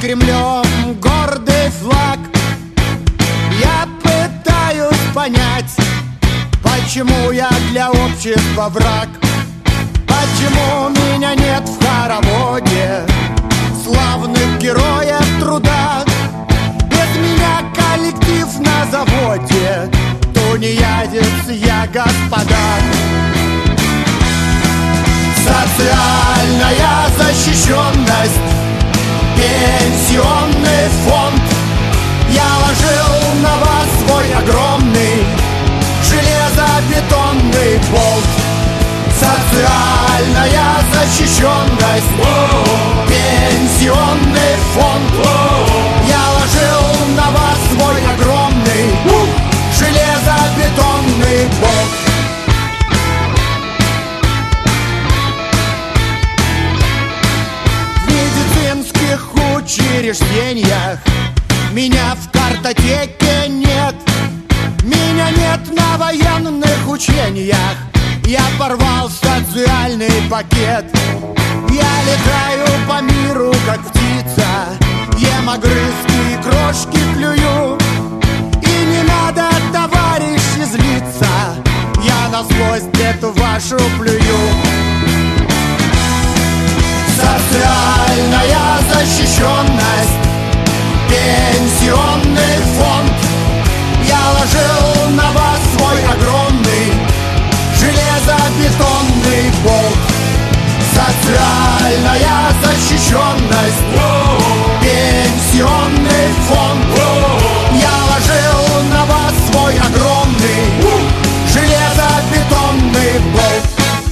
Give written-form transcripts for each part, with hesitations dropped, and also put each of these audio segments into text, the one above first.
Кремлем гордый флаг. Я пытаюсь понять, почему я для общества враг. Почему меня нет в хороводе славных героев труда? Без меня коллектив на заводе тунеядец я, господа. Социальная защищенность, пенсионный фонд. Я ложил на вас свой огромный железобетонный болт. Социальная защищенность, пенсионный фонд. Я ложил на вас свой огромный железобетонный болт. В медицинских учреждениях меня в картотеке нет. Меня нет на военных учениях. Я порвал социальный пакет. Я летаю по миру, как птица, ем огрызки и крошки клюю. И не надо, товарищи, злиться, я на злость эту вашу плюю. Социальная защищенность, пенсионный фонд. Я ложил на вас свой огромный железобетонный болт. Социальная защищенность, пенсионный фонд. Я ложил на вас свой огромный железобетонный болт.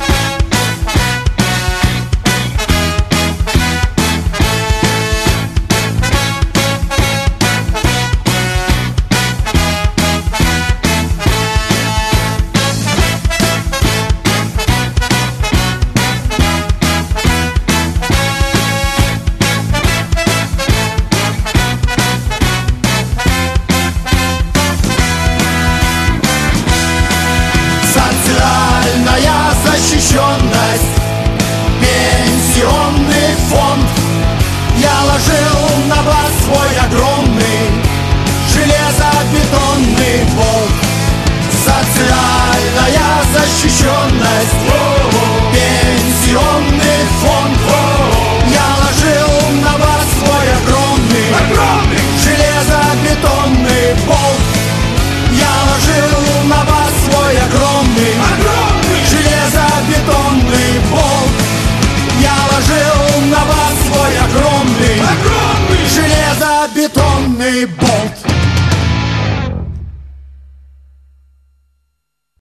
Защищенность, пенсионный фонд. Я ложил на вас свой огромный железобетонный болт. Социальная защищенность, пенсионный фонд. Я ложил на вас свой огромный железобетонный болт. Я ложил на вас свой огромный железобетонный болт. Я ложил на вас свой огромный железобетонный болт.